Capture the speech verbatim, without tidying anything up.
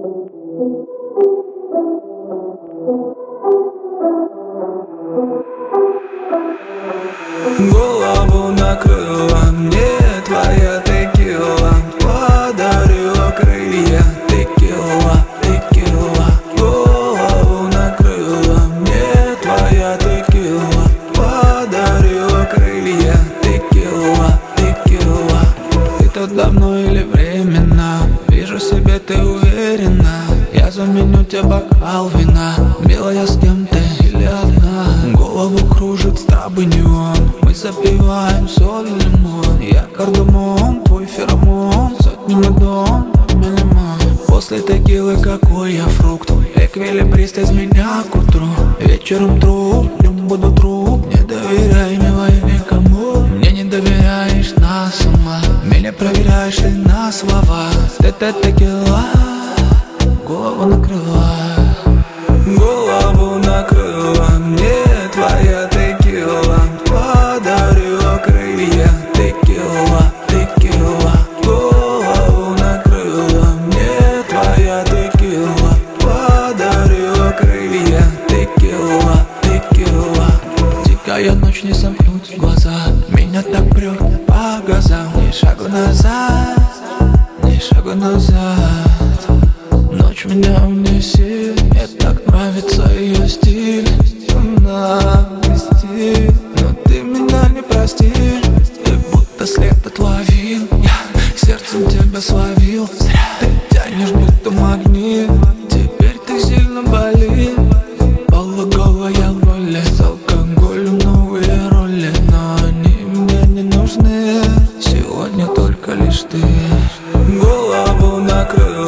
Голову накрыла мне твоя текила, подарила крылья. Текила, текила. Голову накрыла мне твоя текила, подарила крылья. Текила, текила. Ты тут давно или временно? Вижу себе, ты уверена. Я заменю тебе бокал вина. Белая с кем-то или одна? Голову кружит страбы неон. Мы запиваем соль и лимон. Я кардамон, твой феромон. Сотни медон, лимон. После текилы какой я фрукт. Эквилибрист из меня к утру. Вечером труп, днем буду труп. Не доверяй, милая, никому. Мне не доверяешь на сама. Меня проверяешь ты на слова. Ты-ты текила, голову накрыла. Голову накрыла мне твоя текила, подарила крылья. Текила, текила. Голову накрыла мне твоя текила, подарила крылья. Текила, текила. Дикая ночь, не сомкнуть глаза. Меня так прет по газам. Ни шагу назад, ни шагу назад. Ночь меня унесет. Мне так нравится ее стиль. Она стиль, но ты меня не простишь. Ты будто след отловил. Я сердцем тебя словил. Зря ты тянешь, будто магнит. Теперь ты сильно болит. Полуголая воля с алкоголем, новые роли. Но они мне не нужны. Сегодня только лишь ты. Голову накрыла